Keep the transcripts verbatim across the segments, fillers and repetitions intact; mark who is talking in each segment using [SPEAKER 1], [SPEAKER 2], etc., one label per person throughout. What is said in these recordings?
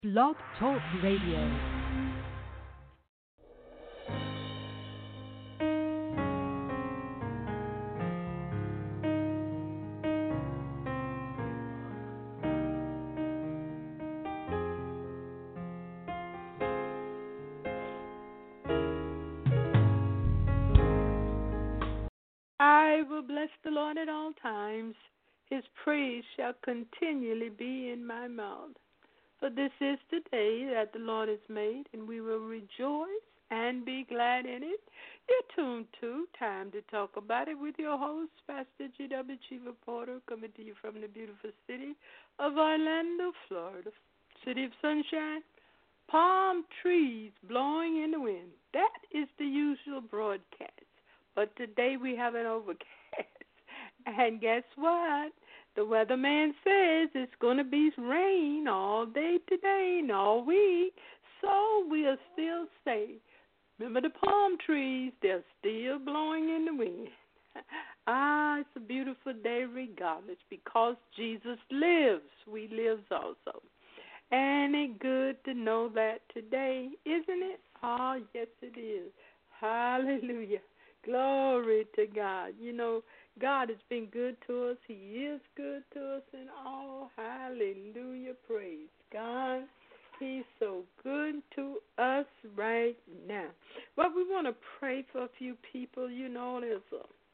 [SPEAKER 1] Blog Talk Radio.
[SPEAKER 2] I will bless the Lord at all times. His praise shall continually be in my mouth. For this is the day that the Lord has made, and we will rejoice and be glad in it. You're tuned to Time to Talk About It with your host, Pastor G W. Chief Porter, coming to you from the beautiful city of Orlando, Florida. City of sunshine, palm trees blowing in the wind. That is the usual broadcast. But today we have an overcast. And guess what? The weatherman says it's going to be rain all day today and all week. So we'll still say, remember the palm trees, they're still blowing in the wind. Ah, it's a beautiful day regardless because Jesus lives. We live also. And it's good to know that today, isn't it? Oh, yes, it is. Hallelujah. Glory to God. You know, God has been good to us. He is good to us in all. Hallelujah. Praise God. He's so good to us right now. Well, we want to pray for a few people. You know, there's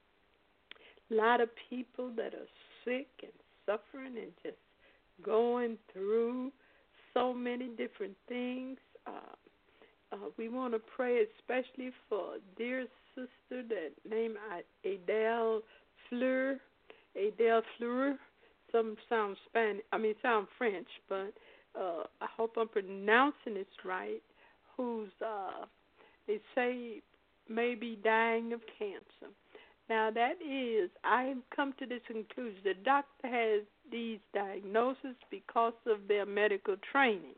[SPEAKER 2] a lot of people that are sick and suffering and just going through so many different things. Uh, uh, we want to pray especially for dear sister that named Adele Fleur. Adele Fleur. Some sound Spanish. I mean, sound French, but uh, I hope I'm pronouncing this right. Who's uh, they say may be dying of cancer. Now that is, I've come to this conclusion. The doctor has these diagnoses because of their medical training.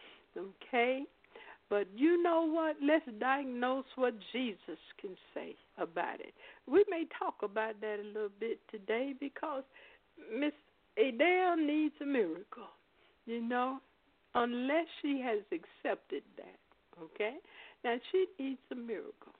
[SPEAKER 2] Okay. But you know what? Let's diagnose what Jesus can say about it. We may talk about that a little bit today because Miss Adele needs a miracle, you know, unless she has accepted that, okay? Now, she needs a miracle.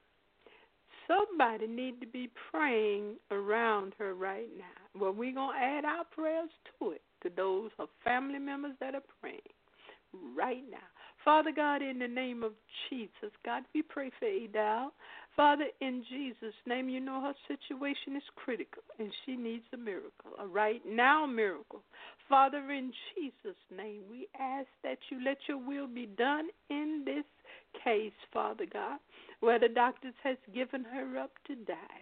[SPEAKER 2] Somebody needs to be praying around her right now. Well, we're going to add our prayers to it, to those her family members that are praying right now. Father God, in the name of Jesus, God, we pray for Adele. Father, in Jesus' name, you know her situation is critical, and she needs a miracle, a right now miracle. Father, in Jesus' name, we ask that you let your will be done in this case, Father God, where the doctors has given her up to die.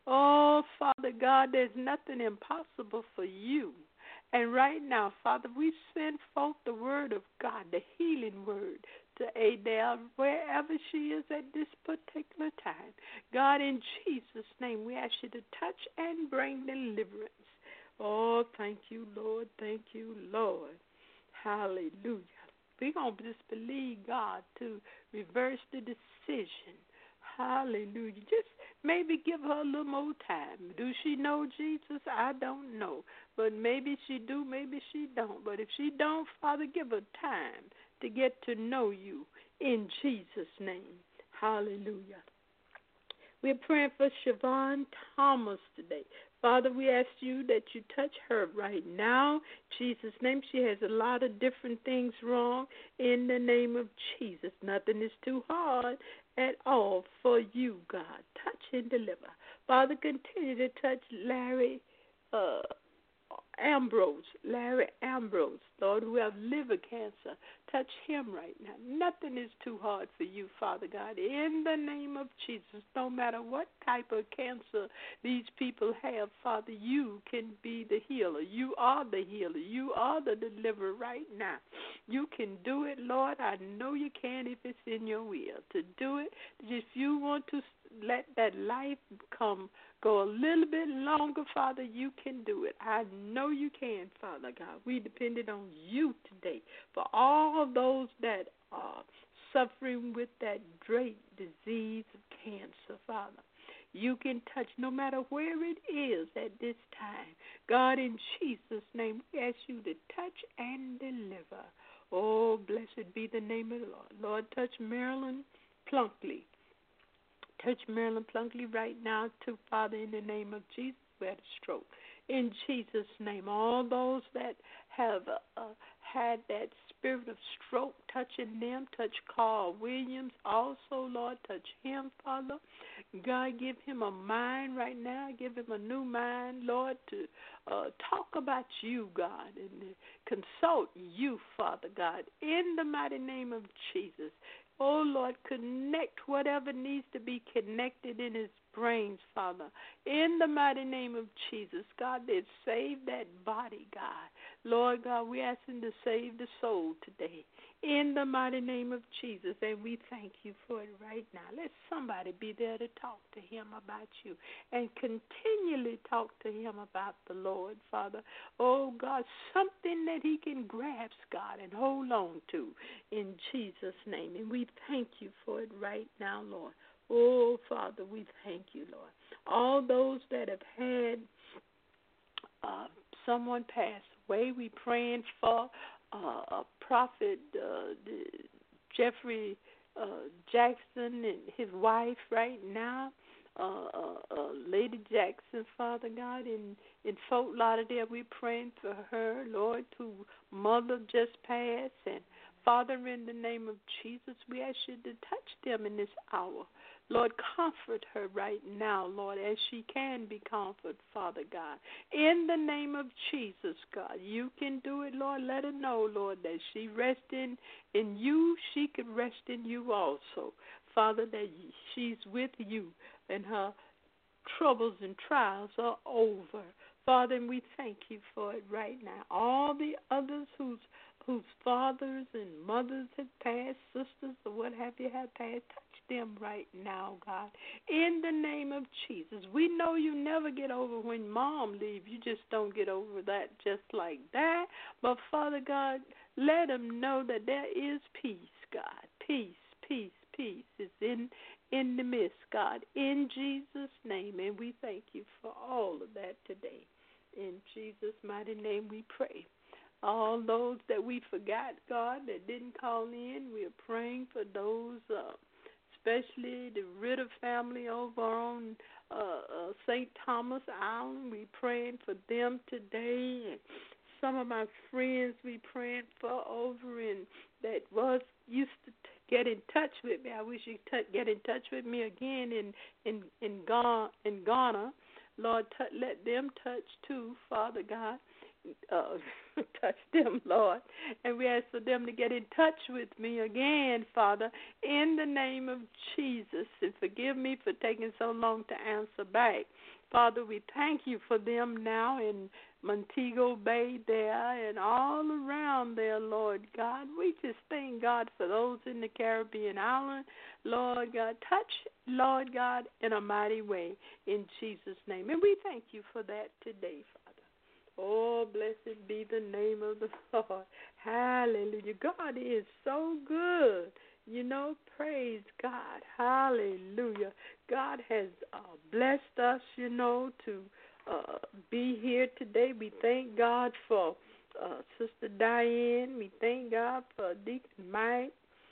[SPEAKER 2] Oh, Father God, there's nothing impossible for you. And right now, Father, we send forth the word of God, the healing word, to Adele, wherever she is at this particular time. God, in Jesus' name, we ask you to touch and bring deliverance. Oh, thank you, Lord. Thank you, Lord. Hallelujah. We're going to just believe God to reverse the decision. Hallelujah. Just maybe give her a little more time. Do she know Jesus? I don't know. But maybe she do, maybe she don't. But if she don't, Father, give her time to get to know you in Jesus' name. Hallelujah. We're praying for Siobhan Thomas today. Father, we ask you that you touch her right now. In Jesus' name, she has a lot of different things wrong. In the name of Jesus, nothing is too hard at all for you, God. Touch and deliver. Father, continue to touch Larry uh, Ambrose, Larry Ambrose, Lord, who have liver cancer. Touch him right now. Nothing is too hard for you, Father God. In the name of Jesus, no matter what type of cancer these people have, Father, you can be the healer. You are the healer. You are the deliverer right now. You can do it, Lord. I know you can if it's in your will to do it. If you want to let that life come go a little bit longer, Father, you can do it. I know you can, Father God. We depended on you today for all those that are suffering with that great disease of cancer, Father. You can touch no matter where it is at this time. God, in Jesus' name, we ask you to touch and deliver. Oh, blessed be the name of the Lord. Lord, touch Marilyn Plunkley. Touch Marilyn Plunkley right now, too, Father, in the name of Jesus, who had a stroke. In Jesus' name, all those that have uh, had that spirit of stroke touching them, touch Carl Williams also, Lord, touch him, Father. God, give him a mind right now. Give him a new mind, Lord, to uh, talk about you, God, and consult you, Father God, in the mighty name of Jesus. Oh, Lord, connect whatever needs to be connected in his brains, Father. In the mighty name of Jesus, God, that save that body, God. Lord God, we ask him to save the soul today. In the mighty name of Jesus, and we thank you for it right now. Let somebody be there to talk to him about you and continually talk to him about the Lord, Father. Oh, God, something that he can grasp, God, and hold on to in Jesus' name. And we thank you for it right now, Lord. Oh, Father, we thank you, Lord. All those that have had uh, someone pass away, we praying for uh, Prophet uh, Jeffrey uh, Jackson and his wife right now. Uh, uh, uh, Lady Jackson, Father God, in, in Fort Lauderdale, we praying for her, Lord, whose mother just passed. And Father, in the name of Jesus, we ask you to touch them in this hour. Lord, comfort her right now, Lord, as she can be comforted, Father God. In the name of Jesus, God, you can do it, Lord. Let her know, Lord, that she rests in, in you. She can rest in you also, Father, that she's with you and her troubles and trials are over. Father, and we thank you for it right now. All the others whose whose fathers and mothers have passed, sisters or what have you have passed, touch them right now, God. In the name of Jesus. We know you never get over when mom leaves. You just don't get over that just like that. But, Father God, let them know that there is peace, God. Peace, peace, peace is in in the midst, God, in Jesus' name. And we thank you for all of that today. In Jesus' mighty name we pray. All those that we forgot, God, that didn't call in, we are praying for those, uh, especially the Ritter family over on uh, uh, Saint Thomas Island. We praying for them today. And some of my friends we praying for over in that was used to t- get in touch with me. I wish you could t- get in touch with me again in in in Ghana. In Ghana. Lord, t- let them touch too, Father God. Uh, touch them, Lord. And we ask for them to get in touch with me again, Father, in the name of Jesus. And forgive me for taking so long to answer back. Father, we thank you for them now in Montego Bay there and all around there, Lord God. We just thank God for those in the Caribbean island. Lord God, touch, Lord God, in a mighty way in Jesus' name. And we thank you for that today, Father. Oh, blessed be the name of the Lord. Hallelujah. God is so good. You know, praise God. Hallelujah. God has uh, blessed us, you know, to uh, be here today. We thank God for uh, Sister Diane. We thank God for Deacon Mike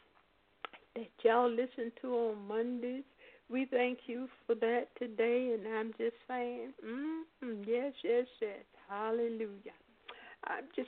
[SPEAKER 2] that y'all listen to on Mondays. We thank you for that today, and I'm just saying, mm-hmm, yes, yes, yes, hallelujah. I'm just,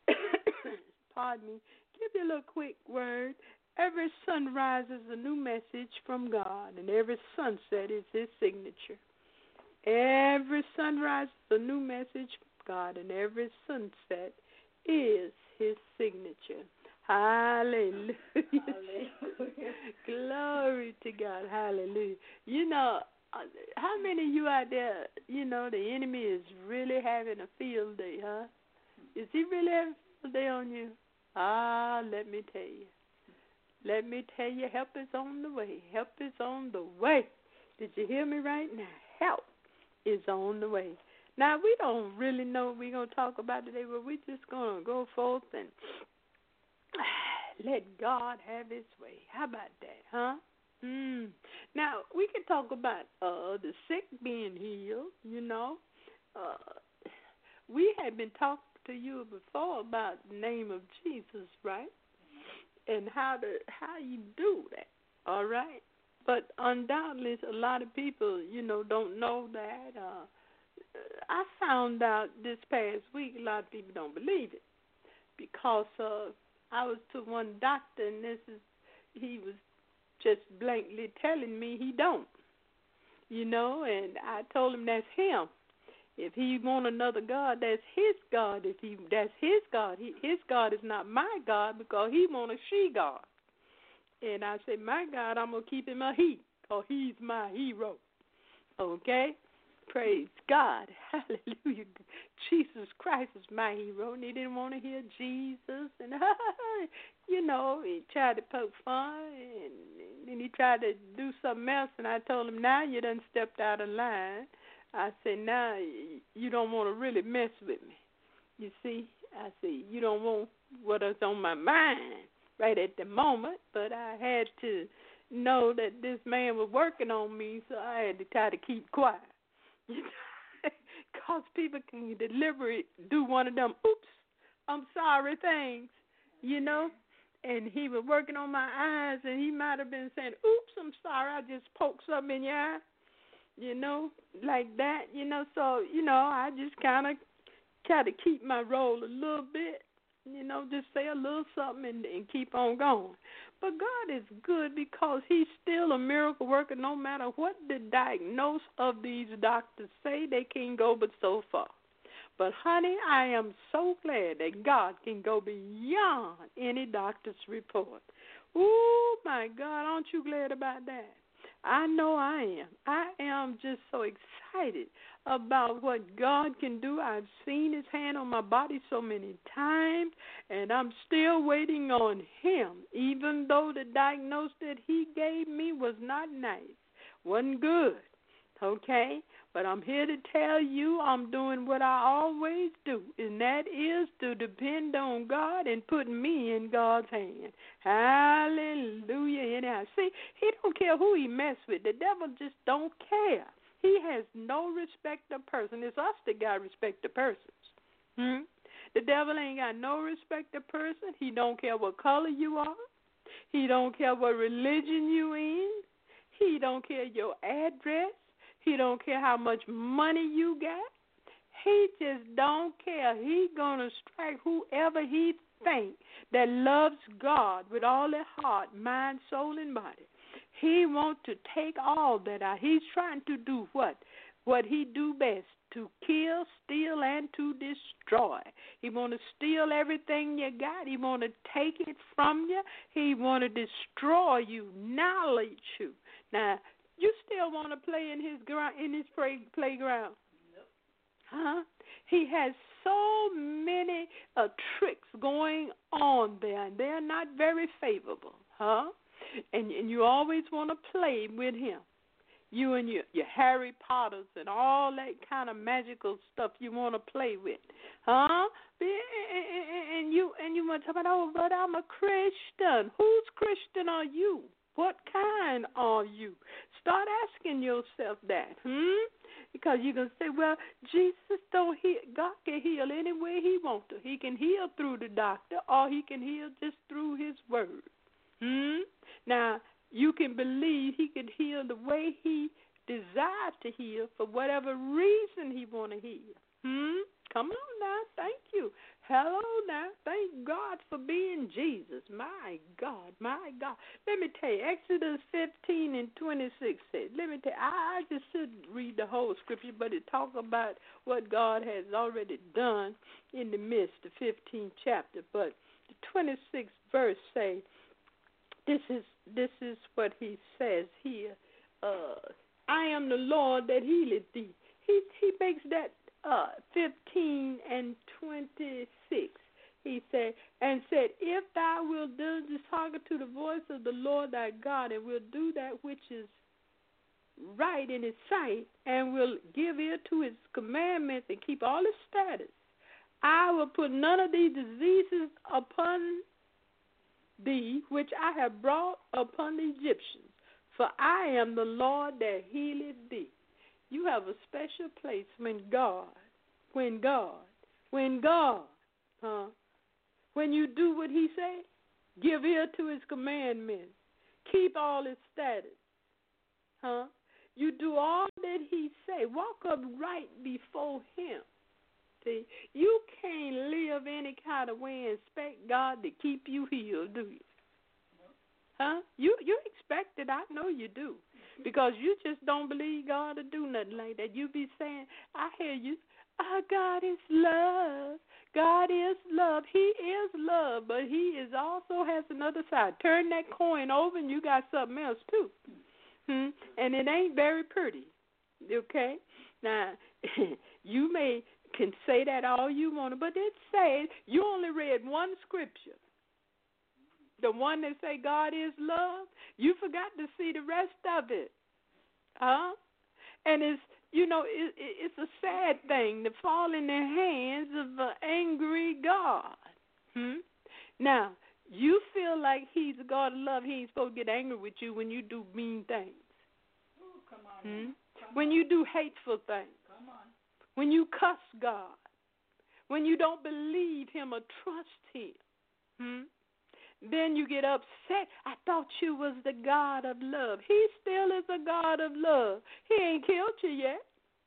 [SPEAKER 2] pardon me, give you a little quick word. Every sunrise is a new message from God, and every sunset is his signature. Every sunrise is a new message from God, and every sunset is his signature. Hallelujah. Hallelujah. Glory to God. Hallelujah. You know, uh, how many of you out there, you know, the enemy is really having a field day, huh? Is he really having a field day on you? Ah, let me tell you. Let me tell you, help is on the way. Help is on the way. Did you hear me right now? Help is on the way. Now, we don't really know what we're going to talk about today, but we're just going to go forth and let God have his way. How about that, huh? Mm. Now, we can talk about uh, the sick being healed, you know. Uh, we have been talk, to you before about the name of Jesus, right? And how to how you do that, all right? But undoubtedly, a lot of people, you know, don't know that. Uh, I found out this past week a lot of people don't believe it because uh, I was to one doctor, and this is he was just blankly telling me he don't, you know, and I told him that's him. If he want another God, that's his God. If he that's his God, he, his God is not my God because he want a she God. And I said, my God, I'm gonna keep him a he, cause he's my hero. Okay, praise God, hallelujah. Jesus Christ is my hero, and he didn't want to hear Jesus, and you know, he tried to poke fun, and then he tried to do something else, and I told him, now you done stepped out of line. I said, now you don't want to really mess with me. You see, I said, you don't want what is on my mind right at the moment, but I had to know that this man was working on me, so I had to try to keep quiet. Because people can deliberately do one of them, oops, I'm sorry things, you know. And he was working on my eyes, and he might have been saying, oops, I'm sorry, I just poked something in your eye. You know, like that, you know, so, you know, I just kind of try to keep my role a little bit, you know, just say a little something and, and keep on going. But God is good because he's still a miracle worker no matter what the diagnosis of these doctors say. They can't go but so far. But, honey, I am so glad that God can go beyond any doctor's report. Oh, my God, aren't you glad about that? I know I am. I am just so excited about what God can do. I've seen his hand on my body so many times, and I'm still waiting on him, even though the diagnosis that he gave me was not nice, wasn't good, okay? But I'm here to tell you I'm doing what I always do, and that is to depend on God and put me in God's hand. Hallelujah. Anyhow, see, he don't care who he mess with. The devil just don't care. He has no respect of person. It's us that got respect of persons. Hmm? The devil ain't got no respect of person. He don't care what color you are. He don't care what religion you in. He don't care your address. He don't care how much money you got. He just don't care. He gonna strike whoever he think that loves God with all their heart, mind, soul, and body. He want to take all that out. He's trying to do what? What he do best, to kill, steal, and to destroy. He want to steal everything you got. He want to take it from you. He want to destroy you, annihilate you. Now, you still want to play in his ground, in his play, playground? Nope. Huh? He has so many uh, tricks going on there, and they're not very favorable, huh? And, and you always want to play with him. You and your, your Harry Potters and all that kind of magical stuff you want to play with, huh? And you and you want to talk about, oh, but I'm a Christian. Whose Christian are you? What kind are you? Start asking yourself that, hmm? Because you can say, well, Jesus don't heal. God can heal any way he wants to. He can heal through the doctor, or he can heal just through his word. Hmm? Now, you can believe he can heal the way he desires to heal for whatever reason he want to heal. Hmm? Come on now. Thank you. Hello now. Thank God for being Jesus. My God, my God. Let me tell you, Exodus fifteen and twenty-six says, let me tell you, I, I just shouldn't read the whole scripture, but it talk about what God has already done in the midst, the fifteenth chapter. But the twenty-sixth verse say, this is this is what he says here. Uh, I am the Lord that healeth thee. He he makes that uh, fifteen and twenty-six. He said, and said, if thou wilt diligently hearken to the voice of the Lord thy God, and will do that which is right in his sight, and will give ear to his commandments and keep all his statutes, I will put none of these diseases upon thee, which I have brought upon the Egyptians, for I am the Lord that healeth thee. You have a special place when God, when God, when God Huh? When you do what he say, give ear to his commandments. Keep all his statutes. Huh? You do all that he say. Walk upright before him. See, you can't live any kind of way and expect God to keep you healed, do you? Huh? You you expect it. I know you do. Because you just don't believe God will do nothing like that. You be saying, I hear you, oh, God is love. God is love. He is love, but he is also has another side. Turn that coin over and you got something else too. Hmm? And it ain't very pretty. Okay? Now, you may can say that all you want, but it says you only read one scripture. The one that say God is love, you forgot to see the rest of it. Huh? And it's, you know, it, it's a sad thing to fall in the hands of an angry God. Hmm? Now, you feel like he's a God of love. He ain't supposed to get angry with you when you do mean things.
[SPEAKER 3] Ooh, come on.
[SPEAKER 2] Hmm?
[SPEAKER 3] Come
[SPEAKER 2] when
[SPEAKER 3] on.
[SPEAKER 2] you do hateful things.
[SPEAKER 3] Come on.
[SPEAKER 2] When you cuss God. When you don't believe him or trust him. Hmm? Then you get upset. I thought you was the God of love. He still is a God of love. He ain't killed you yet.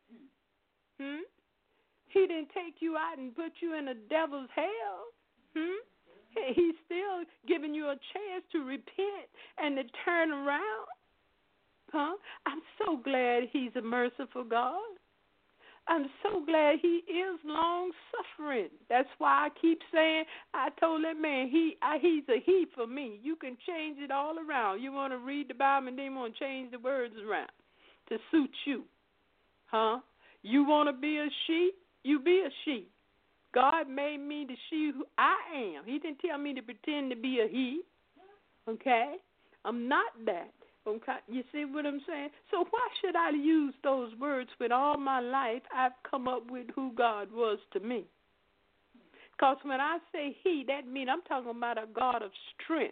[SPEAKER 2] Hmm? He didn't take you out and put you in a devil's hell. Hmm? He's still giving you a chance to repent and to turn around. Huh? I'm so glad he's a merciful God. I'm so glad he is long-suffering. That's why I keep saying, I told that man, he, I, he's a he for me. You can change it all around. You want to read the Bible and then you want to change the words around to suit you. Huh? You want to be a she? You be a she. God made me the she who I am. He didn't tell me to pretend to be a he. Okay? I'm not that. Okay, you see what I'm saying? So why should I use those words when all my life I've come up with who God was to me? Because when I say he, that means I'm talking about a God of strength,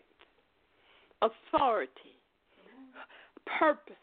[SPEAKER 2] authority, purpose,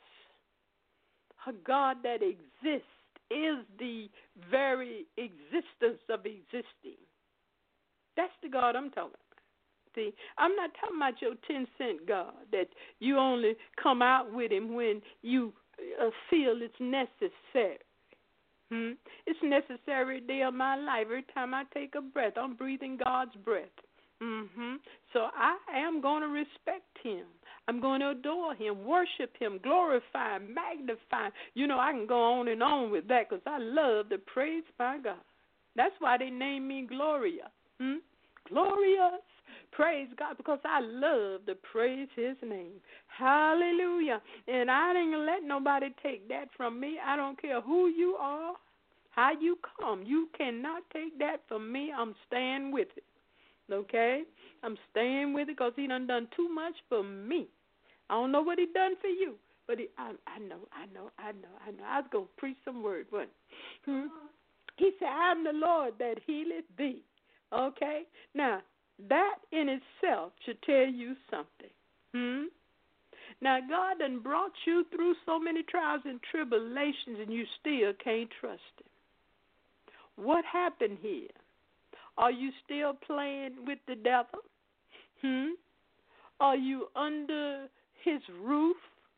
[SPEAKER 2] a God that exists, is the very existence of existing. That's the God I'm talking about. See, I'm not talking about your ten-cent God that you only come out with him when you uh, feel it's necessary. Hmm? It's necessary day of my life. Every time I take a breath, I'm breathing God's breath. Mm-hmm. So I am going to respect him. I'm going to adore him, worship him, glorify him, magnify him. You know, I can go on and on with that because I love to praise my God. That's why they named me Gloria. Hmm? Glorious. Praise God, because I love to praise his name. Hallelujah. And I ain't going to let nobody take that from me. I don't care who you are, how you come. You cannot take that from me. I'm staying with it. Okay? I'm staying with it because he done done too much for me. I don't know what he done for you, but he, I, I know, I know, I know, I know. I was going to preach some word, wasn't I? Hmm? He said, I'm the Lord that healeth thee. Okay? Now, that in itself should tell you something. Hmm? Now, God done brought you through so many trials and tribulations and you still can't trust him. What happened here? Are you still playing with the devil? Hmm? Are you under his roof?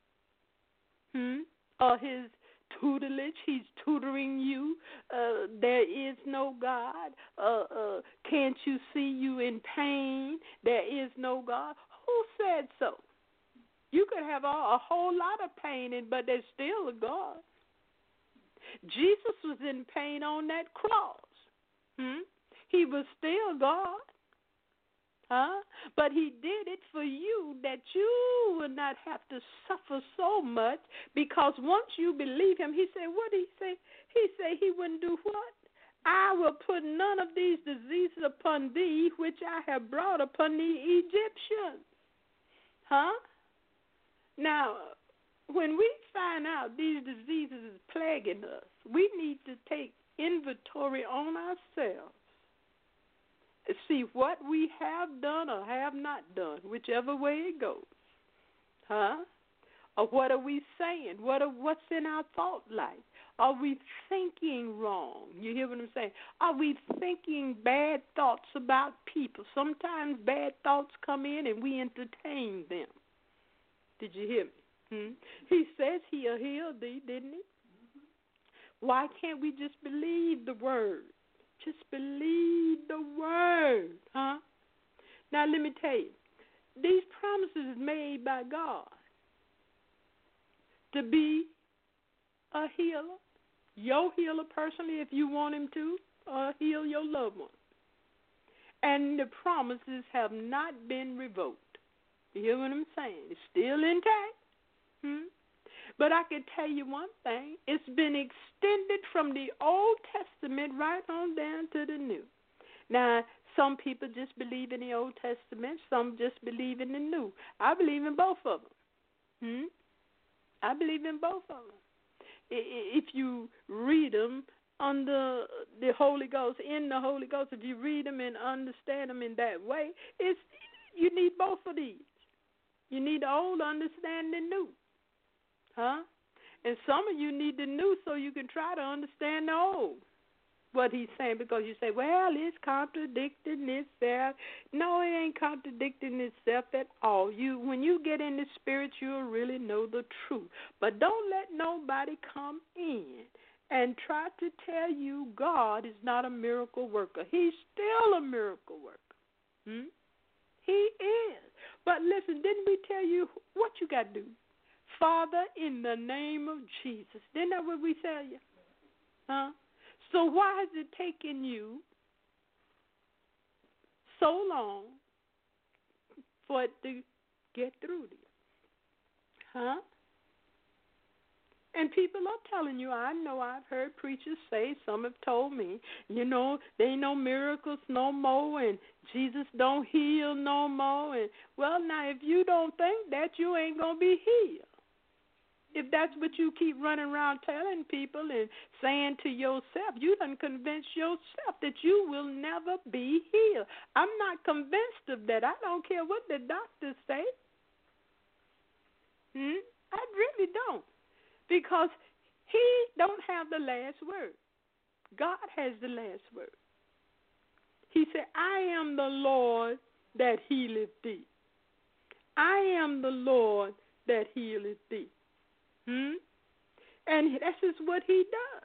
[SPEAKER 2] Hmm? Or his tutelage? He's tutoring you. Uh, there is no God. Uh, uh, can't you see you in pain? There is no God. Who said so? You could have a, a whole lot of pain, in, but there's still a God. Jesus was in pain on that cross. Hmm? He was still God. Huh? But he did it for you that you would not have to suffer so much, because once you believe him, he said, what did he say? He said he wouldn't do what? I will put none of these diseases upon thee, which I have brought upon the Egyptians. Huh? Now, when we find out these diseases is plaguing us, we need to take inventory on ourselves. See what we have done or have not done, whichever way it goes. Huh? Or what are we saying? What are, what's in our thought life? Are we thinking wrong? You hear what I'm saying? Are we thinking bad thoughts about people? Sometimes bad thoughts come in and we entertain them. Did you hear me? Hmm? He says he'll heal thee, didn't he? Why can't we just believe the word? Just believe the word, huh? Now, let me tell you, these promises made by God to be a healer, your healer personally, if you want him to, or heal your loved one. And the promises have not been revoked. You hear what I'm saying? It's still intact. Hmm? But I can tell you one thing. It's been extended from the Old Testament right on down to the New. Now, some people just believe in the Old Testament. Some just believe in the New. I believe in both of them. Hmm? I believe in both of them. If you read them under the Holy Ghost, in the Holy Ghost, if you read them and understand them in that way, it's you need both of these. You need the old, understand the new. Huh? And some of you need the new so you can try to understand the old, what he's saying, because you say, well, it's contradicting itself. No, it ain't contradicting itself at all. You, when you get in the spirit, you'll really know the truth. But don't let nobody come in and try to tell you God is not a miracle worker. He's still a miracle worker. Hmm? He is. But listen, didn't we tell you what you got to do? Father, in the name of Jesus. Isn't that what we tell you? Huh? So why is it taking you so long for it to get through to you? Huh? And people are telling you, I know I've heard preachers say, some have told me, you know, there ain't no miracles no more and Jesus don't heal no more. And well, now, if you don't think that, you ain't going to be healed. If that's what you keep running around telling people and saying to yourself, you done convince yourself that you will never be healed. I'm not convinced of that. I don't care what the doctors say. Hmm? I really don't. Because he don't have the last word. God has the last word. He said, I am the Lord that healeth thee. I am the Lord that healeth thee. Hmm? And this is what he does.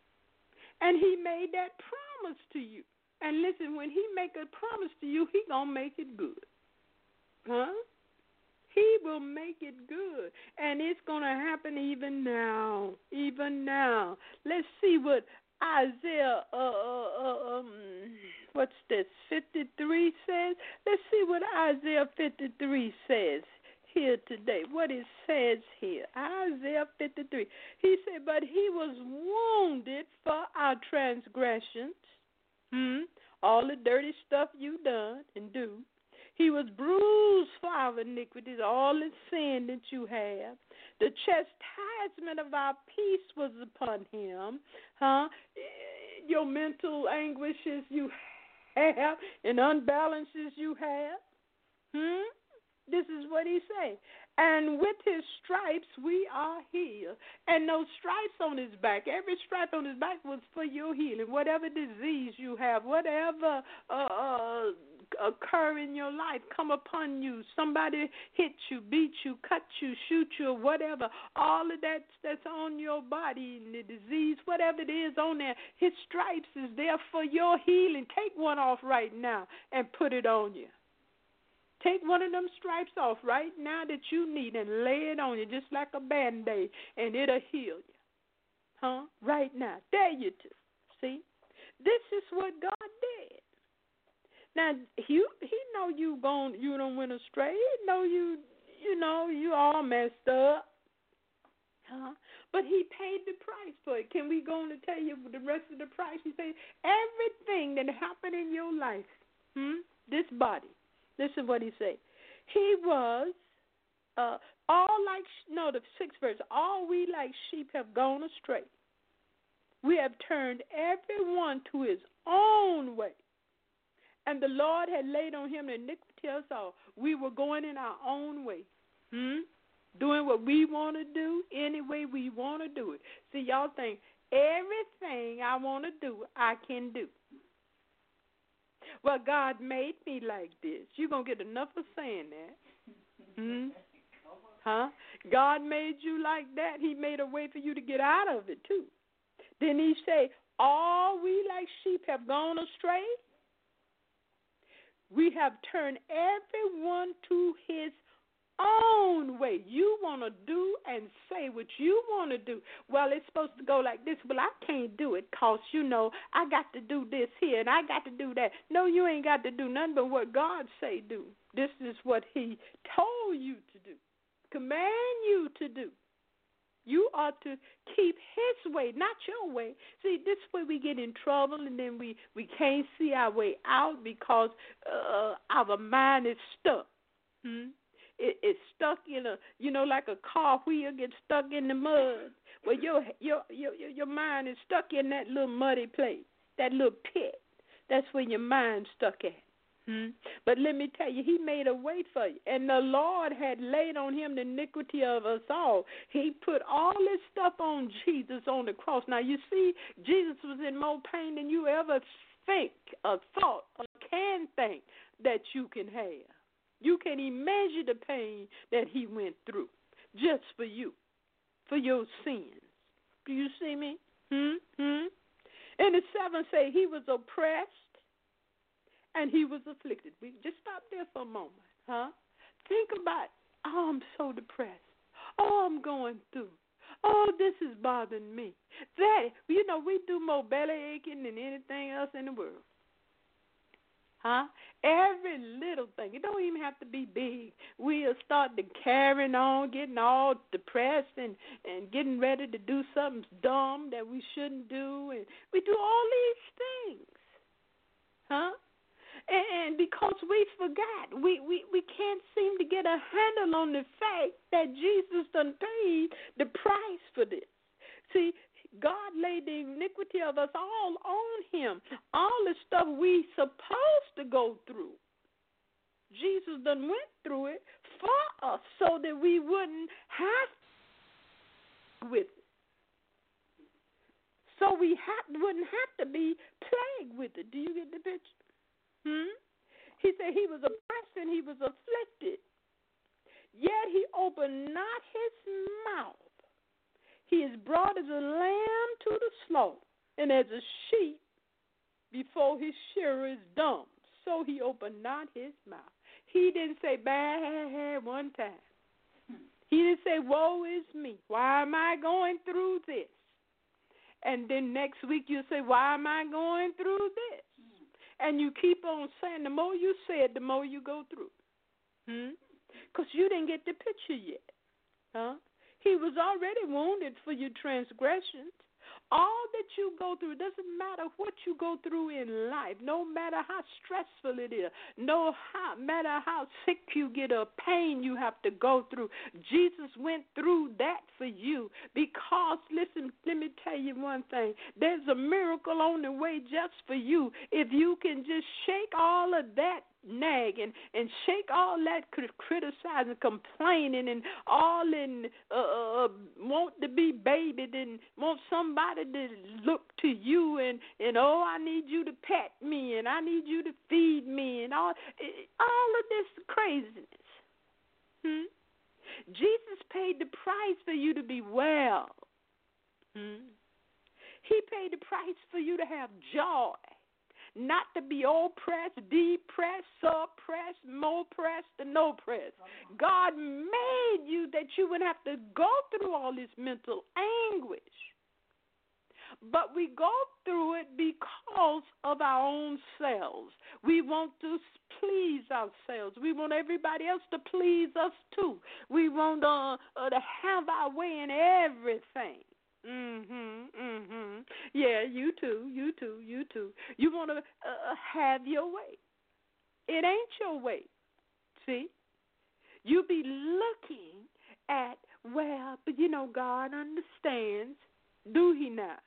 [SPEAKER 2] And he made that promise to you. And listen, when he make a promise to you, he going to make it good. Huh? He will make it good. And it's going to happen even now. Even now. Let's see what Isaiah, uh, uh, uh, um, what's this, fifty-three says? Let's see what Isaiah fifty-three says here today. What it says here. Isaiah fifty-three. He said, but he was wounded for our transgressions. Hmm? All the dirty stuff you done and do. He was bruised for our iniquities, all the sin that you have. The chastisement of our peace was upon him. Huh? Your mental anguishes you have and unbalances you have. Hmm? This is what he say. And with his stripes we are healed. And those stripes on his back, every stripe on his back was for your healing. Whatever disease you have, whatever uh, uh, occur in your life, come upon you. Somebody hit you, beat you, cut you, shoot you, or whatever. All of that that's on your body, the disease, whatever it is on there, his stripes is there for your healing. Take one off right now and put it on you. Take one of them stripes off right now that you need and lay it on you just like a Band-Aid, and it'll heal you. Huh? Right now. There you do. See? This is what God did. Now, he, he know you gone, you don't went astray. He know you, you know, you all messed up. Huh? But he paid the price for it. Can we go on to tell you the rest of the price? He said, everything that happened in your life, hmm, this body, listen what he said. He was uh, all like, no, the sixth verse, all we like sheep have gone astray. We have turned everyone to his own way. And the Lord had laid on him the iniquity of us all. We were going in our own way. Hmm? doing what we want to do any way we want to do it. See, y'all think everything I want to do, I can do. Well, God made me like this. You're going to get enough of saying that. Hmm? Huh? God made you like that. He made a way for you to get out of it, too. Then he say, all we like sheep have gone astray. We have turned everyone to his own way. You want to do and say what you want to do. Well, it's supposed to go like this. Well, I can't do it because, you know, I got to do this here and I got to do that. No, you ain't got to do nothing but what God say do. This is what he told you to do, command you to do. You ought to keep his way, not your way. See, this way we get in trouble, and then we, we can't see our way out because uh, our mind is stuck. Hmm? It, it's stuck in a, you know, like a car wheel gets stuck in the mud. Well, your your your your mind is stuck in that little muddy place, that little pit. That's where your mind's stuck at. Hmm? But let me tell you, he made a way for you. And the Lord had laid on him the iniquity of us all. He put all this stuff on Jesus on the cross. Now, you see, Jesus was in more pain than you ever think or thought or can think that you can have. You can't even measure the pain that he went through just for you, for your sins. Do you see me? Hmm? Hmm? And the seventh say he was oppressed and he was afflicted. We just stop there for a moment, huh? Think about, oh, I'm so depressed. Oh, I'm going through. Oh, this is bothering me. That, you know, we do more belly aching than anything else in the world. Huh? Every little thing. It don't even have to be big. We'll start to carrying on, getting all depressed and, and getting ready to do something dumb that we shouldn't do. And we do all these things. Huh? And because we forgot, we, we, we can't seem to get a handle on the fact that Jesus done paid the price for this. See, God laid the iniquity of us all on him. All the stuff we supposed to go through, Jesus done went through it for us so that we wouldn't have with it. So we ha- wouldn't have to be plagued with it. Do you get the picture? Hmm? He said he was oppressed and he was afflicted, yet he opened not his mouth. He is brought as a lamb to the slaughter, and as a sheep before his shearer is dumb, so he opened not his mouth. He didn't say bad one time. He didn't say, woe is me. Why am I going through this? And then next week you say, why am I going through this? And you keep on saying, the more you say it, the more you go through. Because hmm? you didn't get the picture yet. Huh? He was already wounded for your transgressions. All that you go through, it doesn't matter what you go through in life, no matter how stressful it is, no how, matter how sick you get or pain you have to go through, Jesus went through that for you because, listen, let me tell you one thing, there's a miracle on the way just for you. If you can just shake all of that nagging and shake all that criticizing, complaining, and all in uh, uh, want to be babied and want somebody to look to you and, and oh, I need you to pet me and I need you to feed me and all all of this craziness. Hmm? Jesus paid the price for you to be well. Hmm? He paid the price for you to have joy. Not to be oppressed, depressed, suppressed, more pressed, and no pressed. God made you that you would have to go through all this mental anguish. But we go through it because of our own selves. We want to please ourselves. We want everybody else to please us too. We want uh, uh, to have our way in everything. Mhm, mhm. Yeah, you too, you too, you too. You want to uh, have your way. It ain't your way. See? You be looking at, well, but you know, God understands. Do he not?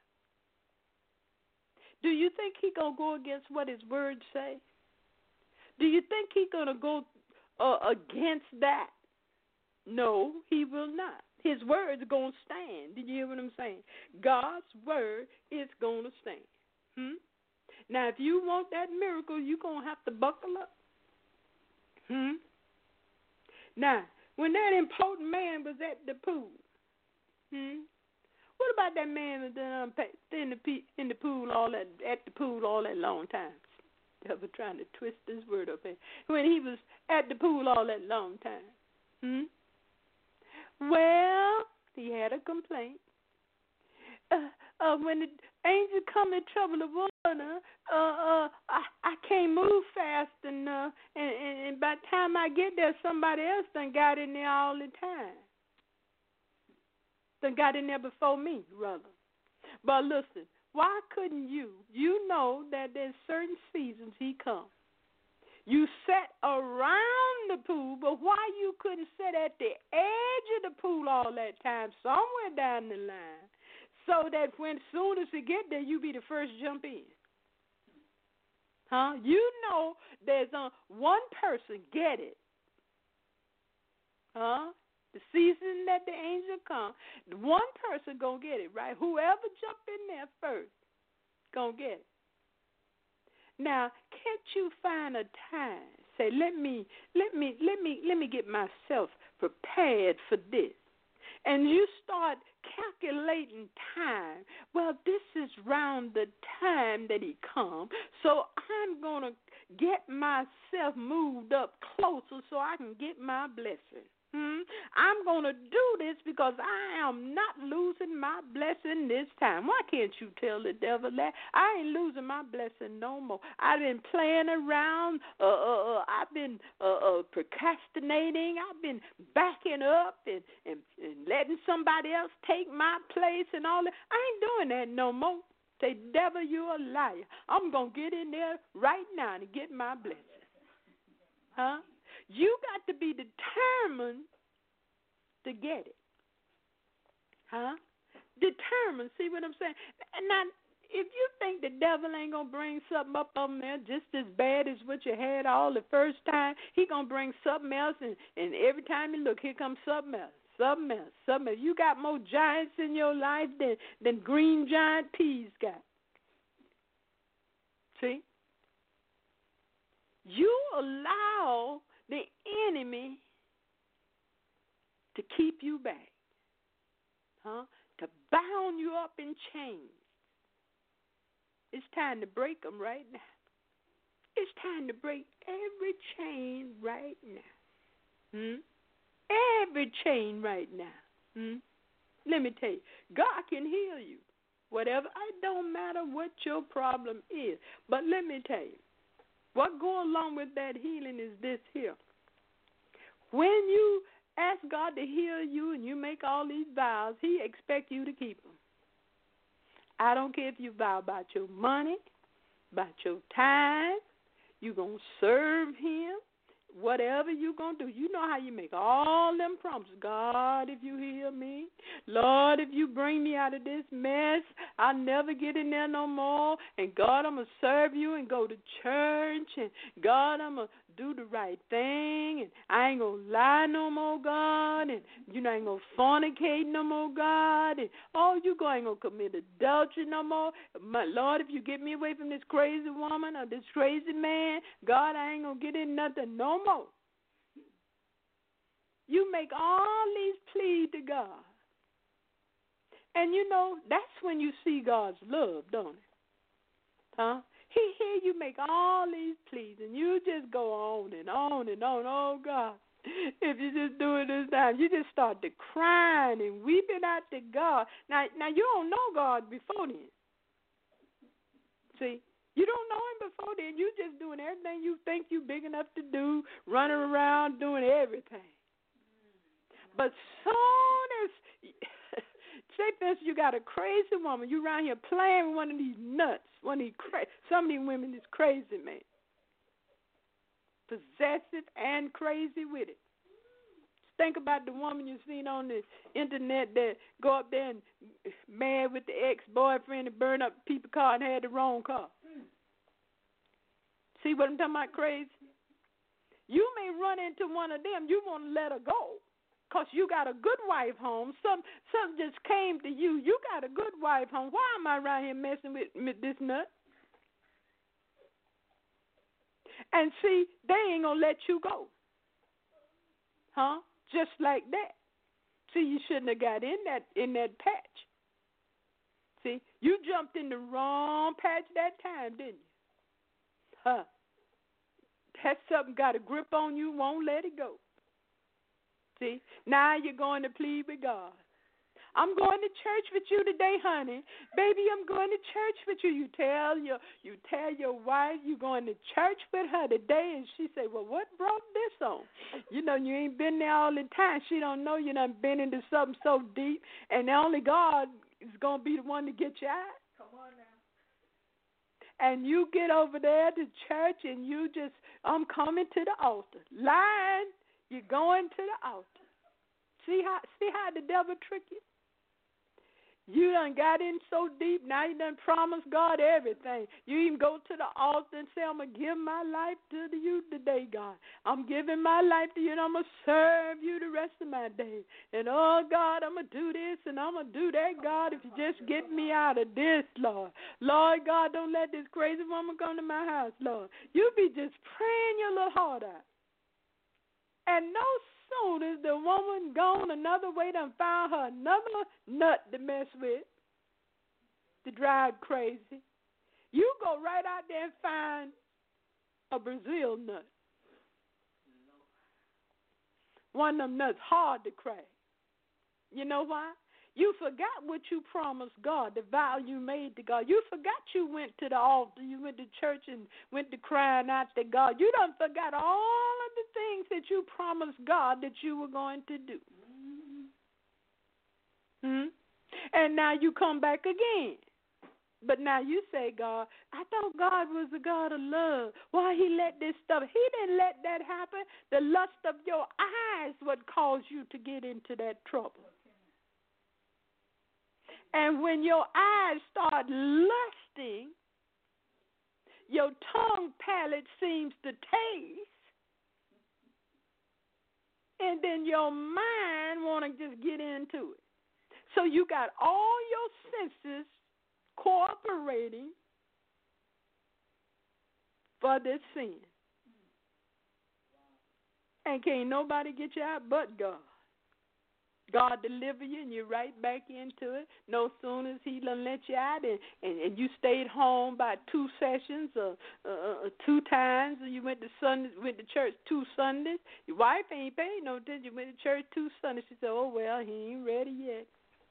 [SPEAKER 2] Do you think he going to go against what his words say? Do you think he going to go uh, against that? No, he will not. His word's going to stand. Did you hear what I'm saying? God's word is going to stand. Hmm? Now, if you want that miracle, you're going to have to buckle up. Hmm? Now, when that important man was at the pool, hmm? What about that man that um, in the in the pool all that at the pool all that long time? Devil trying to twist this word up here. When he was at the pool all that long time, hmm? Well, he had a complaint. Uh, uh, when the angel come in trouble of water, uh, uh, I, I can't move fast enough, and, and, and by the time I get there, somebody else done got in there all the time. Done got in there before me, rather. But listen, why couldn't you? You know that there's certain seasons he comes. You sat around the pool, but why you couldn't sit at the edge of the pool all that time, somewhere down the line, so that when soon as you get there, you be the first to jump in? Huh? You know there's uh, one person get it. Huh? The season that the angel come, one person gonna get it, right? Whoever jump in there first gonna get it. Now, can't you find a time? Say, let me, let me, let me, let me get myself prepared for this. And you start calculating time. Well, this is round the time that he come, so I'm gonna get myself moved up closer so I can get my blessing. Hmm? I'm going to do this because I am not losing my blessing this time. Why can't you tell the devil that? I ain't losing my blessing no more. I've been playing around. Uh, uh, uh, I've been uh, uh, procrastinating. I've been backing up and, and, and letting somebody else take my place and all that. I ain't doing that no more. Say, devil, you're a liar. I'm going to get in there right now to get my blessing. Huh? You got to be determined to get it. Huh? Determined. See what I'm saying? Now, if you think the devil ain't going to bring something up on there just as bad as what you had all the first time, he going to bring something else, and, and every time you look, here comes something else, something else, something else. You got more giants in your life than, than green giant peas got. See? You allow the enemy to keep you back, huh? To bound you up in chains. It's time to break them right now. It's time to break every chain right now. Hmm? Every chain right now. Hmm? Let me tell you, God can heal you. Whatever. It don't matter what your problem is. But let me tell you, what go along with that healing is this here. When you ask God to heal you and you make all these vows, he expects you to keep them. I don't care if you vow about your money, about your time, you're going to serve him, whatever you're going to do. You know how you make all them promises. God, if you heal me. Lord, if you bring me out of this mess, I'll never get in there no more. And God, I'm going to serve you and go to church. And God, I'm going to do the right thing. And I ain't going to lie no more, God. And you know, I ain't going to fornicate no more, God. And oh, you go, ain't going to commit adultery no more. My Lord, if you get me away from this crazy woman or this crazy man, God, I ain't going to get in nothing no more. You make all these pleas to God. And you know, that's when you see God's love, don't it? Huh? He hear you make all these pleas, and you just go on and on and on. Oh, God, if you just do it this time, you just start to crying and weeping out to God. Now, now you don't know God before then. See? You don't know him before then. You just doing everything you think you big enough to do, running around doing everything. But soon as, say for instance, you got a crazy woman, you around here playing with one of these nuts, one of these crazy, some of these women is crazy, man. Possessive and crazy with it. Think about the woman you seen on the internet that go up there and mad with the ex-boyfriend and burn up people's car and had the wrong car. See what I'm talking about, crazy? You may run into one of them. You want to let her go. because you got a good wife home. Some some just came to you. You got a good wife home. Why am I around here messing with, with this nut? And see, they ain't going to let you go. Huh? Just like that. See, you shouldn't have got in that in that patch. See, you jumped in the wrong patch that time, didn't you? Huh? That something got a grip on you, won't let it go. See, now you're going to plead with God. I'm going to church with you today, honey. Baby, I'm going to church with you. You tell your you tell your wife you're going to church with her today, and she say, well, what brought this on? You know, you ain't been there all the time. She don't know you done been into something so deep, and only God is going to be the one to get you out.
[SPEAKER 3] Come on now.
[SPEAKER 2] And you get over there to church, and you just, I'm coming to the altar. Lying, you're going to the altar. See how see how the devil trick you? You done got in so deep, now you done promised God everything. You even go to the altar and say, I'm going to give my life to you today, God. I'm giving my life to you, and I'm going to serve you the rest of my days. And, oh, God, I'm going to do this, and I'm going to do that, God, if you just get me out of this, Lord. Lord, God, don't let this crazy woman come to my house, Lord. You be just praying your little heart out. And no soon as the woman gone another way, done found her another nut to mess with, to drive crazy. You go right out there and find a Brazil nut. One of them nuts hard to crack. You know why? You forgot what you promised God, the vow you made to God. You forgot you went to the altar, you went to church and went to crying out to God. You done forgot all of the things that you promised God that you were going to do. Hmm? And now you come back again. But now you say, God, I thought God was a God of love. Why he let this stuff? He didn't let that happen. The lust of your eyes would cause you to get into that trouble. And when your eyes start lusting, your tongue palate seems to taste, and then your mind want to just get into it. So you got all your senses cooperating for this sin. And can't nobody get you out but God. God deliver you, and you're right back into it. No sooner as he done let you out, and, and, and you stayed home by two sessions or uh, two times, or you went to Sunday, went to church two Sundays. Your wife ain't paid no attention. You went to church two Sundays. She said, oh, well, he ain't ready yet.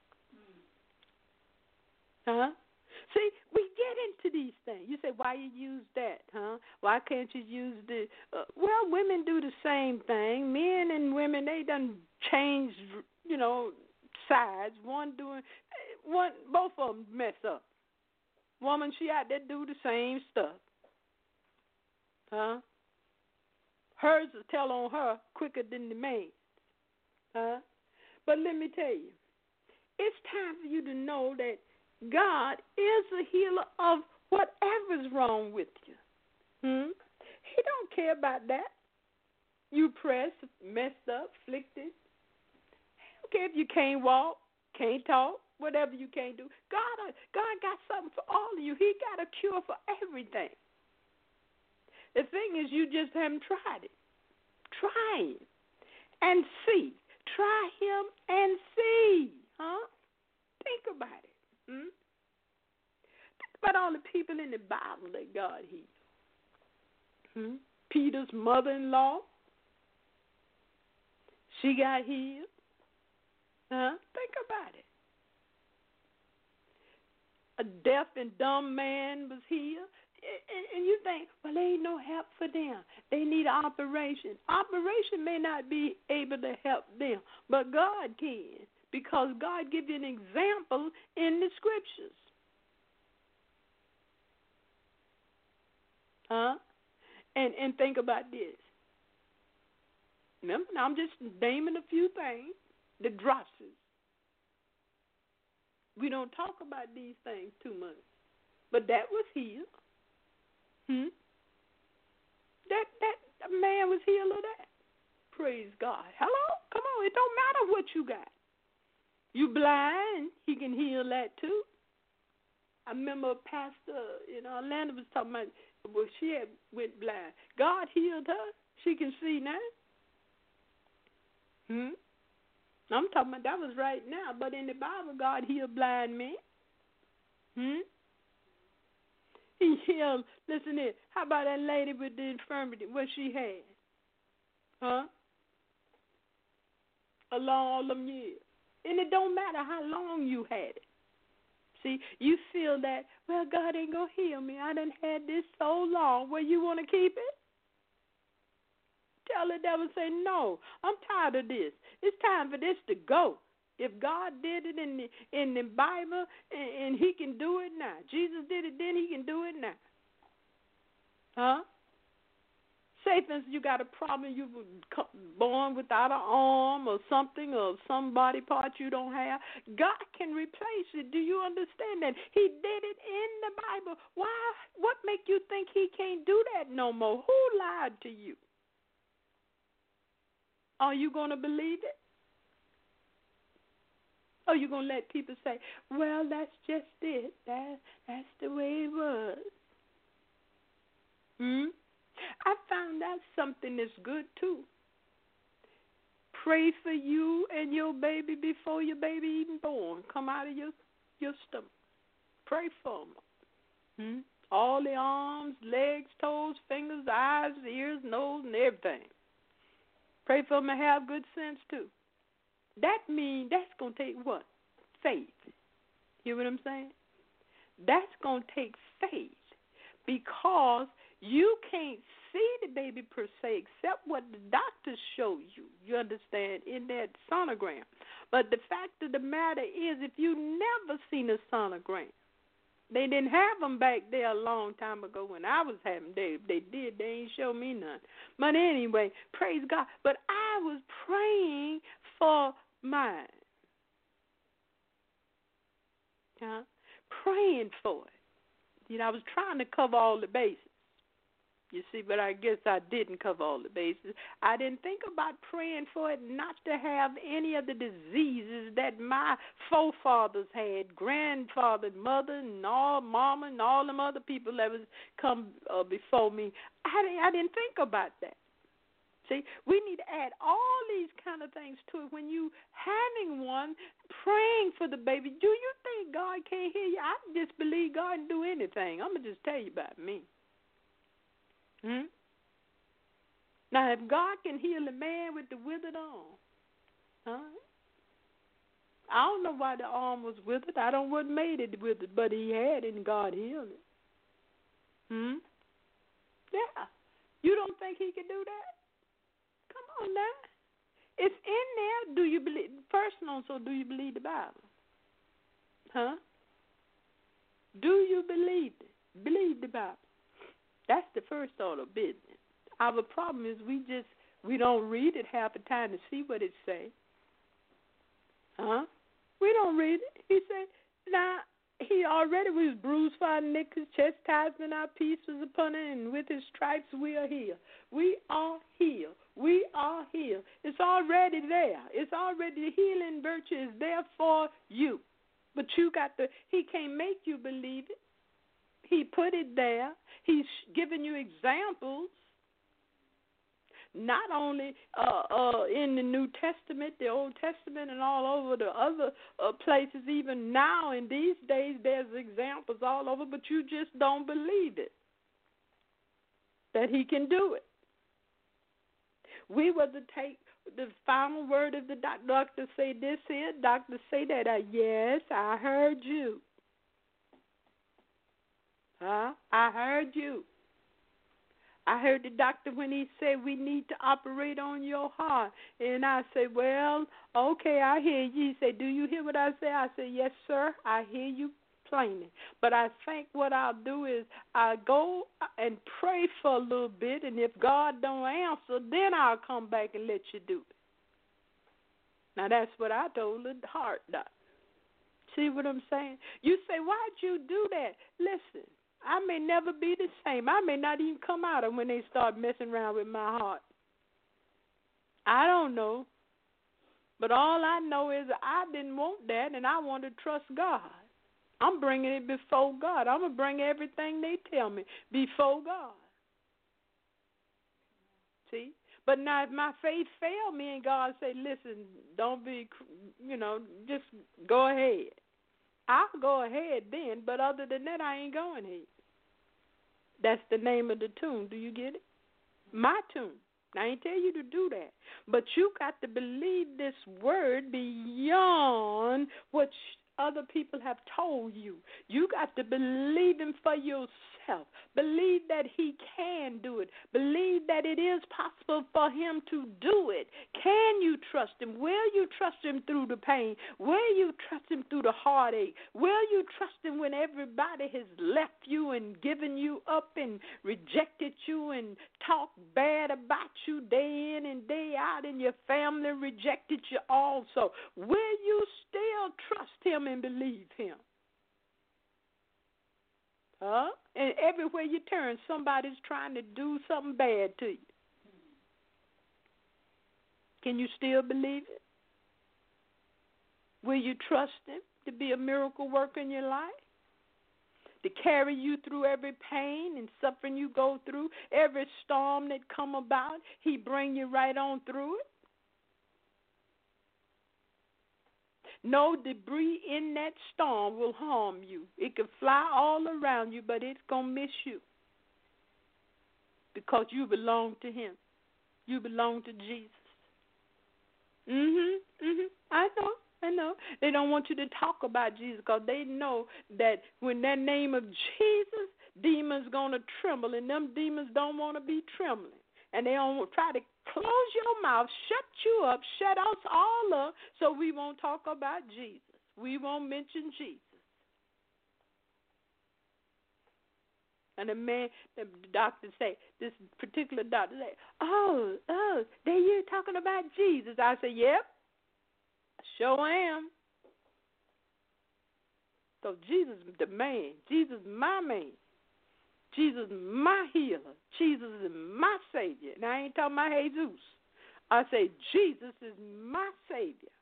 [SPEAKER 2] Huh? See, we get into these things. You say, why you use that, huh? Why can't you use the, uh, well, women do the same thing. Men and women, they done changed, you know, sides. One doing, one, both of them mess up. Woman, she out there do the same stuff. Huh? Hers will tell on her quicker than the man. Huh? But let me tell you, it's time for you to know that God is a healer of whatever's wrong with you. Hmm? He don't care about that. You pressed, messed up, afflicted. He don't care if you can't walk, can't talk, whatever you can't do. God, God got something for all of you. He got a cure for everything. The thing is, you just haven't tried it. Try it and see. Try him and see. Huh? Think about it. Hmm? Think about all the people in the Bible that God healed. Hmm? Peter's mother-in-law, she got healed. Huh? Think about it. A deaf and dumb man was healed. And you think, well, there ain't no help for them. They need an operation. Operation may not be able to help them, but God can, because God gives you an example in the scriptures. Huh? And and think about this. Remember, I'm just naming a few things. The dropsies. We don't talk about these things too much, but that was healed. Hmm? That that man was healed of that. Praise God. Hello? Come on. It don't matter got? You blind, he can heal that too. I remember a pastor in Atlanta was talking about, well, she had went blind. God healed her. She can see now. Hmm? I'm talking about that was right now, but in the Bible, God healed blind men. Hmm? He healed, listen here, how about that lady with the infirmity, what she had? Huh? Along all them years. And it don't matter how long you had it. See, you feel that, well, God ain't going to heal me. I done had this so long. Well, you want to keep it? Tell the devil, say, no, I'm tired of this. It's time for this to go. If God did it in the in the Bible, and, and he can do it now. Jesus did it then, he can do it now. Huh? Say, for instance, you got a problem, you were born without an arm or something, or some body part you don't have. God can replace it. Do you understand that? He did it in the Bible. Why? What make you think he can't do that no more? Who lied to you? Are you going to believe it? Or are you going to let people say, well, that's just it. That, that's the way it was. Hmm? I found out something that's good, too. Pray for you and your baby before your baby even born. Come out of your, your stomach. Pray for them. Hmm? All the arms, legs, toes, fingers, eyes, ears, nose, and everything. Pray for them to have good sense, too. That means that's going to take what? Faith. Hear what I'm saying? That's going to take faith because you can't see the baby per se except what the doctors show you, you understand, in that sonogram. But the fact of the matter is if you never seen a sonogram, they didn't have them back there a long time ago when I was having them. They, they did. They ain't show me none. But anyway, praise God. But I was praying for mine. Huh? Praying for it. You know, I was trying to cover all the bases. You see, but I guess I didn't cover all the bases. I didn't think about praying for it not to have any of the diseases that my forefathers had, grandfather, mother, and all, mama, and all them other people that was come uh, before me. I didn't, I didn't think about that. See, we need to add all these kind of things to it. When you having one, praying for the baby, do you think God can't hear you? I just believe God can do anything. I'm going to just tell you about me. Hmm? Now, if God can heal a man with the withered arm, huh? I don't know why the arm was withered. I don't know what made it withered, but he had it and God healed it. Hmm? Yeah. You don't think he can do that? Come on now. It's in there. Do you believe, personal, so do you believe the Bible? Huh? Do you believe it? Believe the Bible. That's the first order of business. Our problem is we just, we don't read it half the time to see what it say. Huh? We don't read it. He said, now, he already was bruised for our iniquities, chastisement our peace was upon him, and with his stripes we are healed. We are healed. We are healed. It's already there. It's already, the healing virtue is there for you. But you got to, he can't make you believe it. He put it there. He's given you examples, not only uh, uh, in the New Testament, the Old Testament, and all over the other uh, places. Even now, in these days, there's examples all over, but you just don't believe it, that he can do it. We were to take the final word of the doc- doctor, say this here, doctor say that. Uh, yes, I heard you. Huh? I heard you. I heard the doctor when he said we need to operate on your heart. And I said, well, okay, I hear you. He said, do you hear what I say? I said, yes, sir, I hear you plainly. But I think what I'll do is I'll go and pray for a little bit, and if God don't answer, then I'll come back and let you do it. Now, that's what I told the heart doctor. See what I'm saying? You say, why'd you do that? Listen. I may never be the same. I may not even come out of when they start messing around with my heart. I don't know. But all I know is I didn't want that, and I want to trust God. I'm bringing it before God. I'm going to bring everything they tell me before God. See? But now if my faith failed me and God said, listen, don't be, you know, just go ahead. I'll go ahead then, but other than that, I ain't going ahead. That's the name of the tune. Do you get it? My tune. I ain't tell you to do that. But you got to believe this word beyond what other people have told you. You got to believe him for yourself. Believe that he can do it. Believe that it is possible for him to do it. Can you trust him? Will you trust him through the pain? Will you trust him through the heartache? Will you trust him when everybody has left you and given you up and rejected you and talked bad about you day in and day out, and your family rejected you also? Will you still trust him and believe him? Huh? And everywhere you turn, somebody's trying to do something bad to you. Can you still believe it? Will you trust him to be a miracle worker in your life? To carry you through every pain and suffering you go through, every storm that come about, he bring you right on through it? No debris in that storm will harm you. It can fly all around you, but it's going to miss you because you belong to him. You belong to Jesus. Mm-hmm, mm-hmm. I know, I know. They don't want you to talk about Jesus because they know that when that name of Jesus, demons going to tremble, and them demons don't want to be trembling. And they don't try to close your mouth, shut you up, shut us all up, so we won't talk about Jesus. We won't mention Jesus. And the man, the doctor say, this particular doctor say, oh, oh, they you talking about Jesus. I say, yep, I sure am. So Jesus is the man. Jesus is my man. Jesus is my healer. Jesus is my Savior. Now, I ain't talking about Jesus. I say Jesus is my Savior.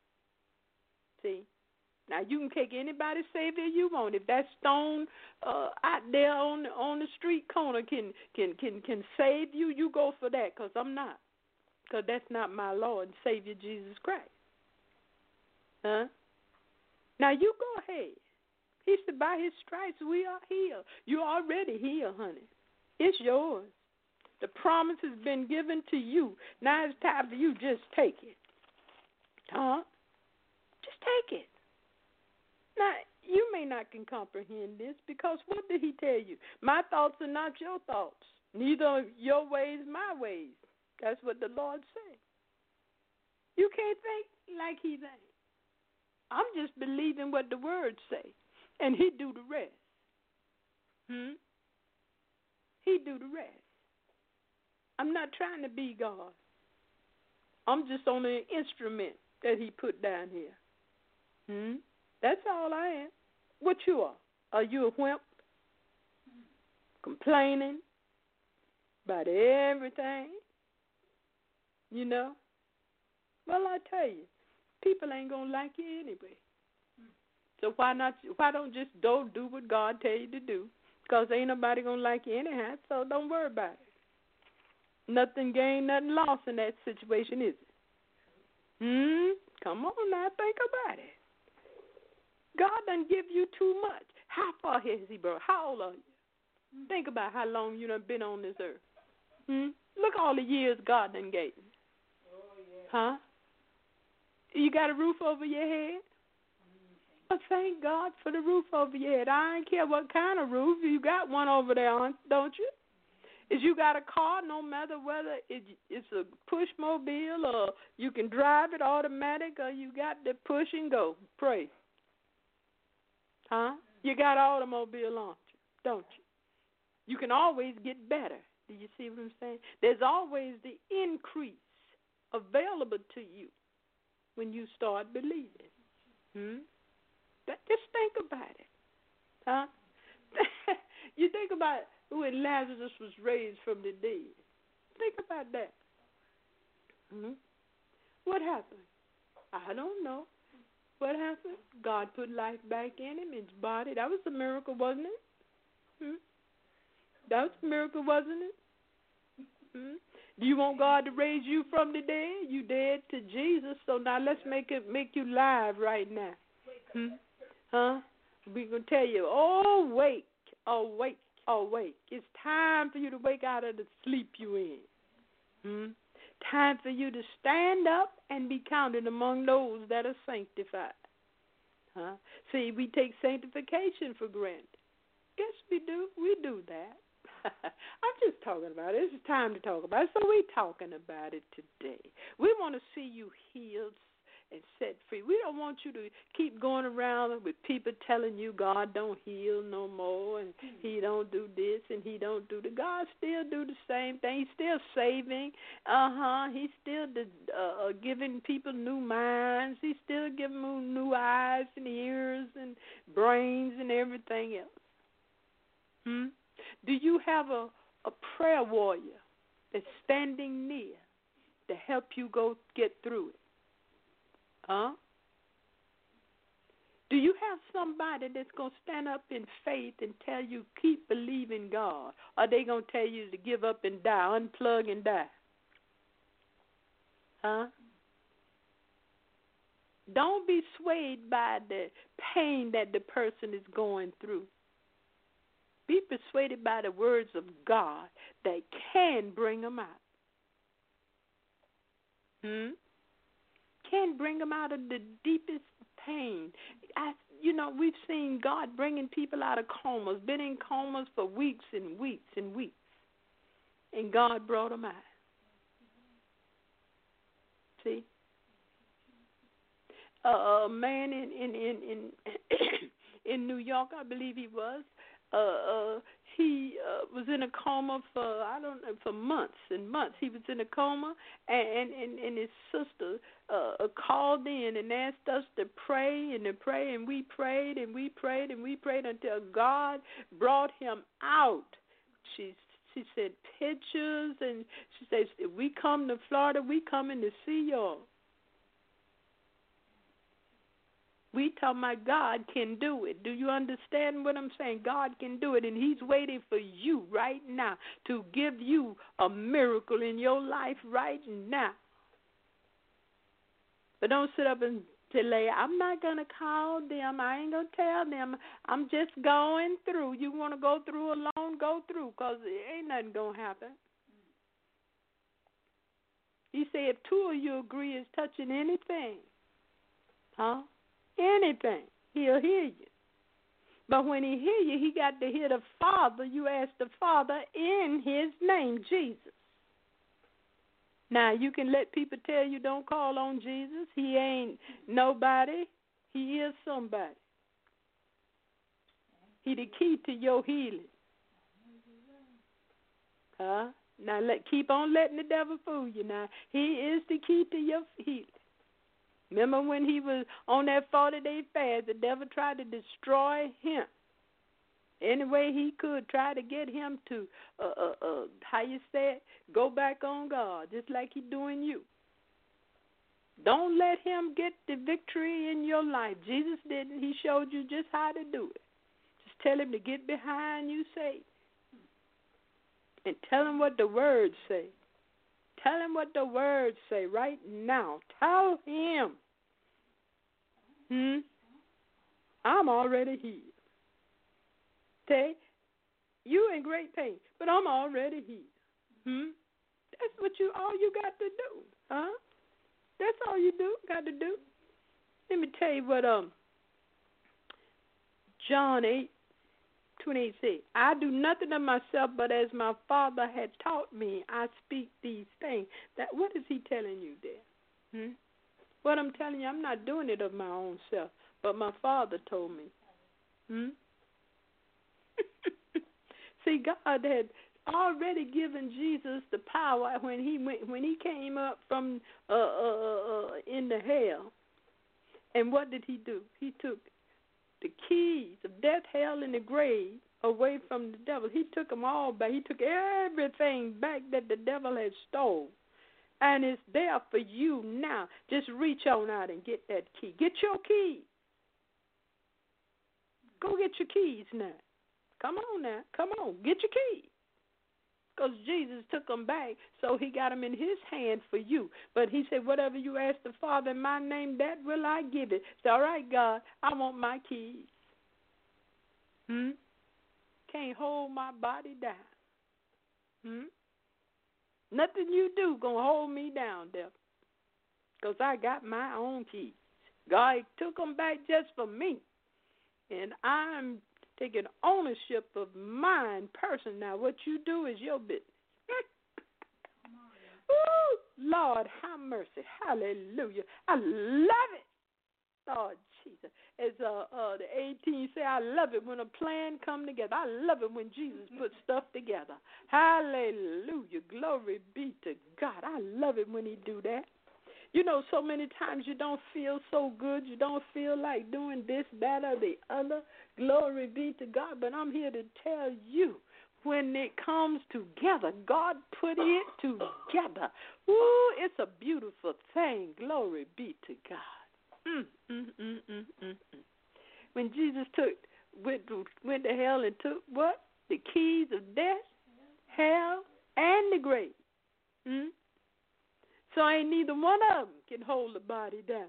[SPEAKER 2] See? Now, you can take anybody's Savior you want. If that stone uh, out there on, on the street corner can, can, can, can save you, you go for that, because I'm not. Because that's not my Lord and Savior, Jesus Christ. Huh? Now, you go ahead. He said, by his stripes we are healed. You're already healed, honey. It's yours. The promise has been given to you. Now it's time for you just take it. Huh? Just take it. Now, you may not can comprehend this because what did he tell you? My thoughts are not your thoughts. Neither are your ways my ways. That's what the Lord said. You can't think like he thinks. I'm just believing what the words say. And he do the rest. Hmm? He do the rest. I'm not trying to be God. I'm just on an instrument that he put down here. Hmm? That's all I am. What you are? Are you a wimp? Complaining about everything? You know? Well, I tell you, people ain't going to like you anyway. So why not? Why don't just do, do what God tell you to do? Because ain't nobody going to like you anyhow, so don't worry about it. Nothing gained, nothing lost in that situation, is it? Hmm? Come on now, think about it. God done give you too much. How far has he brought? How old are you? Think about how long you done been on this earth. Hmm? Look all the years God done gave you. Huh? You got a roof over your head? Well, thank God for the roof over your head. I don't care what kind of roof. You got one over there, don't you? Is you got a car, no matter whether it's a push mobile or you can drive it automatic or you got to push and go. Pray. Huh? You got an automobile on you, don't you? You can always get better. Do you see what I'm saying? There's always the increase available to you when you start believing. Hmm? Just think about it. Huh? You think about when Lazarus was raised from the dead. Think about that. Hmm? What happened? I don't know. What happened? God put life back in him, his body. That was a miracle, wasn't it? Hmm? That was a miracle, wasn't it? Hmm? Do you want God to raise you from the dead? You dead to Jesus, so now let's make it make you live right now. Hmm? Huh? We're going to tell you, oh, wake, awake, awake. It's time for you to wake out of the sleep you in. Hmm? Time for you to stand up and be counted among those that are sanctified. Huh? See, we take sanctification for granted. Yes, we do. We do that. I'm just talking about it. It's time to talk about it. So we're talking about it today. We want to see you healed and set free. We don't want you to keep going around with people telling you God don't heal no more and he don't do this and he don't do that. God still do the same thing. He's still saving. Uh-huh. He's still the, uh, giving people new minds. He's still giving them new eyes and ears and brains and everything else. Hmm? Do you have a, a prayer warrior that's standing near to help you go get through it? Huh? Do you have somebody that's going to stand up in faith and tell you, keep believing God? Or are they going to tell you to give up and die, unplug and die? Huh? Don't be swayed by the pain that the person is going through. Be persuaded by the words of God that can bring them out. Hmm? Can bring them out of the deepest pain. I, you know, we've seen God bringing people out of comas, been in comas for weeks and weeks and weeks, and God brought them out. See? Uh, a man in in in in, in New York, I believe he was. Uh, uh, he uh, was in a coma for I don't know for months and months. He was in a coma, and and, and his sister uh, called in and asked us to pray and to pray, and we prayed and we prayed and we prayed until God brought him out. She she said pictures, and she says if we come to Florida, we coming to see y'all. We talking about God can do it. Do you understand what I'm saying? God can do it, and he's waiting for you right now to give you a miracle in your life right now. But don't sit up and delay. I'm not going to call them. I ain't going to tell them. I'm just going through. You want to go through alone, go through, because ain't nothing going to happen. He said if two of you agree is touching anything, huh? Anything, he'll hear you. But when he hear you, he got to hear the Father. You ask the Father in his name, Jesus. Now, you can let people tell you don't call on Jesus. He ain't nobody. He is somebody. He the key to your healing. Huh? Now, let, keep on letting the devil fool you. Now, he is the key to your healing. Remember when he was on that forty-day fast, the devil tried to destroy him. Any way he could, try to get him to, uh, uh, uh, how you say it, go back on God, just like he's doing you. Don't let him get the victory in your life. Jesus didn't. He showed you just how to do it. Just tell him to get behind you, Satan. And tell him what the words say. Tell him what the words say right now. Tell him. Hmm? I'm already healed. Okay? You in great pain, but I'm already healed. Hmm? That's what you all you got to do. Huh? That's all you do, got to do. Let me tell you what um John eight twenty-eight says. I do nothing of myself, but as my Father had taught me, I speak these things. That what is he telling you there? Hmm? What I'm telling you, I'm not doing it of my own self, but my Father told me. Hmm? See, God had already given Jesus the power when he went, when he came up from uh, uh, uh, in the hell. And what did he do? He took the keys of death, hell, and the grave away from the devil. He took them all back. He took everything back that the devil had stole. And it's there for you now. Just reach on out and get that key. Get your key. Go get your keys now. Come on now. Come on. Get your keys. Because Jesus took them back, so he got them in his hand for you. But he said, whatever you ask the Father in my name, that will I give it. It's all right, God, I want my keys. Hmm? Can't hold my body down. Hmm? Nothing you do going to hold me down, devil. Because I got my own keys. God took them back just for me. And I'm taking ownership of mine person now. What you do is your business. Ooh, Lord, have mercy. Hallelujah. I love it. Lord Jesus. As uh, uh, the eighteen say, I love it when a plan come together. I love it when Jesus puts stuff together. Hallelujah. Glory be to God. I love it when he do that. You know, so many times you don't feel so good. You don't feel like doing this, that, or the other. Glory be to God. But I'm here to tell you, when it comes together, God put it together. Ooh, it's a beautiful thing. Glory be to God. Mm, mm, mm, mm, mm, mm. When Jesus took went to, went to hell and took what? The keys of death, hell, and the grave. Mm? So ain't neither one of them can hold the body down.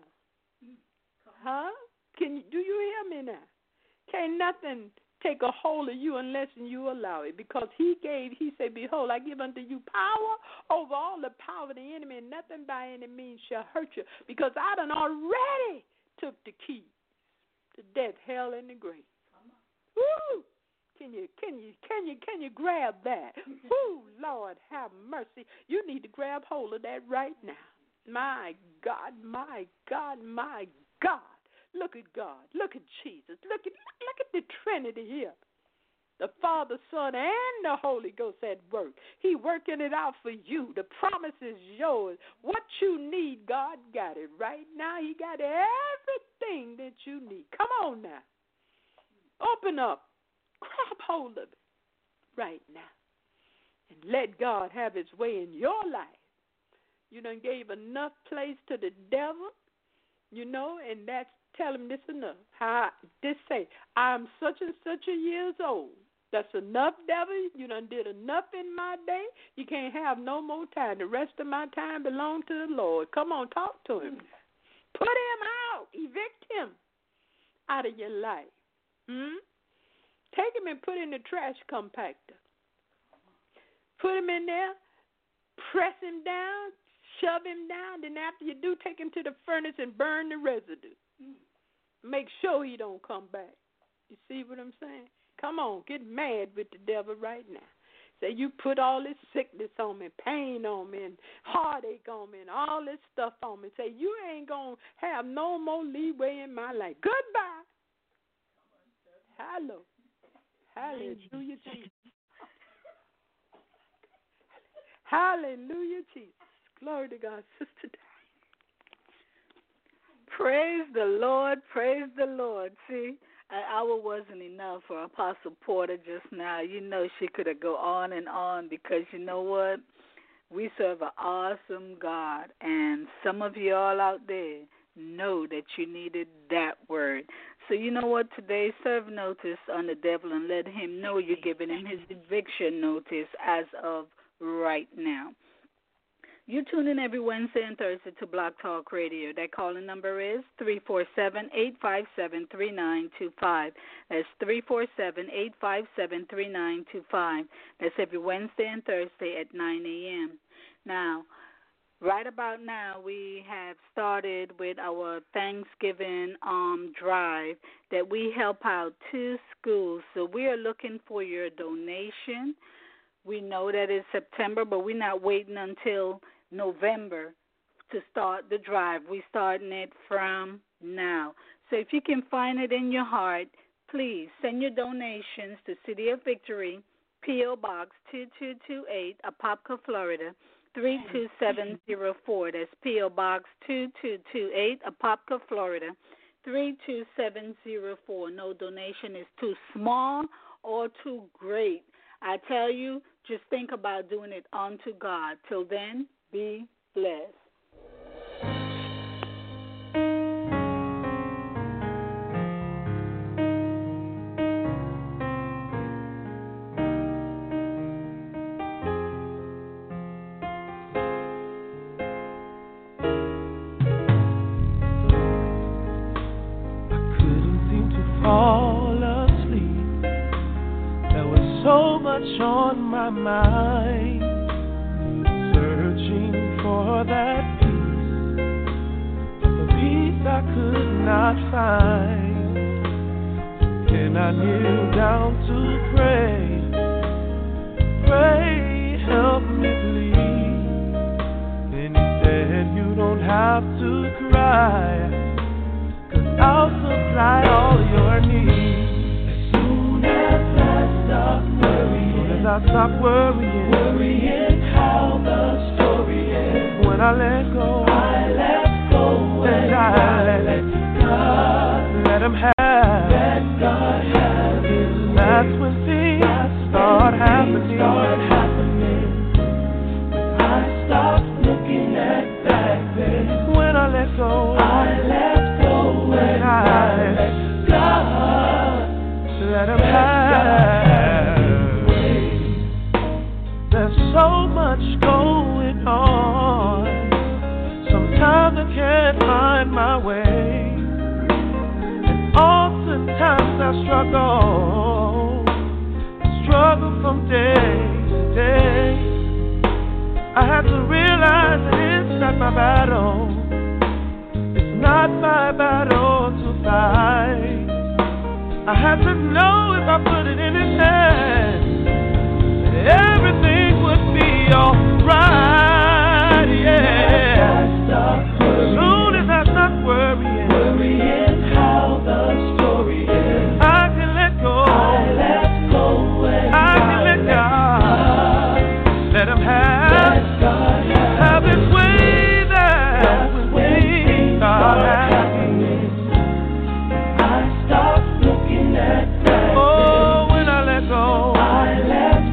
[SPEAKER 2] Huh? Can you, do you hear me now? Can't nothing take a hold of you unless you allow it. Because he gave, he said, behold, I give unto you power over all the power of the enemy, and nothing by any means shall hurt you. Because I done already took the keys to death, hell, and the grave. Woo! Can you, can you, can you, can you grab that? Woo, Lord, have mercy. You need to grab hold of that right now. My God, my God, my God. Look at God. Look at Jesus. Look at, look at the Trinity here. The Father, Son, and the Holy Ghost at work. He working it out for you. The promise is yours. What you need, God got it right now. He got everything that you need. Come on now. Open up. Grab hold of it right now. And let God have his way in your life. You done gave enough place to the devil, you know, and that's, tell him this enough. How this say, I'm such and such a years old. That's enough, devil. You done did enough in my day. You can't have no more time. The rest of my time belong to the Lord. Come on, talk to him. Put him out. Evict him out of your life. Hmm? Take him and put in the trash compactor. Put him in there, press him down, shove him down. Then after you do, take him to the furnace and burn the residue. Make sure he don't come back. You see what I'm saying? Come on, get mad with the devil right now. Say, you put all this sickness on me, pain on me, and heartache on me, and all this stuff on me. Say, you ain't going to have no more leeway in my life. Goodbye. Hello. Hallelujah, Jesus. Hallelujah, Jesus. Glory to God, Sister Diane.
[SPEAKER 4] Praise the Lord, praise the Lord. See, an hour wasn't enough for Apostle Porter just now. You know she could have go on and on because you know what? We serve an awesome God, and some of you all out there know that you needed that word. So you know what? Today, serve notice on the devil and let him know you're giving him his eviction notice as of right now. You tune in every Wednesday and Thursday to Blog Talk Radio. That calling number is three four seven, eight five seven, three nine two five. That's three four seven, eight five seven, three nine two five. That's every Wednesday and Thursday at nine a.m. Now, right about now, we have started with our Thanksgiving um, drive that we help out two schools. So we are looking for your donation. We know that it's September, but we're not waiting until November to start the drive. We're starting it from now. So if you can find it in your heart, please send your donations to City of Victory, P O. Box two two two eight, Apopka, Florida, three two seven zero four. That's P O. Box two two two eight, Apopka, Florida, three two seven zero four. No donation is too small or too great. I tell you, just think about doing it unto God. Till then, be bless.
[SPEAKER 5] On my mind, searching for that peace, the peace I could not find. Then I kneel down to pray, pray, help me please. Then he said, you don't have to cry, 'cause I'll supply all your needs. As soon as I stop worrying, I stop worrying, worrying how the story ends. When I let go, I let go, and I let, let God, let Him have, let God have His way. That's when things That's start when happening. Things start happening. I stop looking at back then. When I let go, I let go, and I let God, let Him have. There's so much going on. Sometimes I can't find my way, and oftentimes I struggle, struggle from day to day. I have to realize that it's not my battle, it's not my battle to fight. I have to know if I put it in His hands, everything would be alright, yeah. As soon as I stop worrying, worrying how the story is, I can let go, I let go, and I can let God, let Him have, have His way. That's when things start happening. I stop looking at that. Oh, when I let go, I let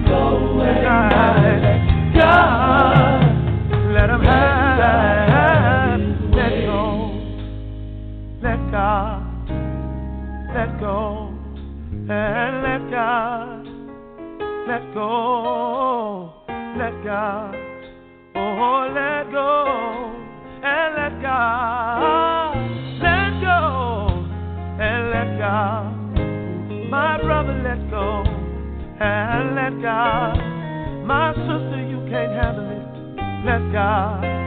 [SPEAKER 5] God, let Him have, let go, let God, let go, and let God, let go, let God, oh, let go, and let God, let go, and let God, my brother, let go, and let God. My sister, you can't handle it. Let God.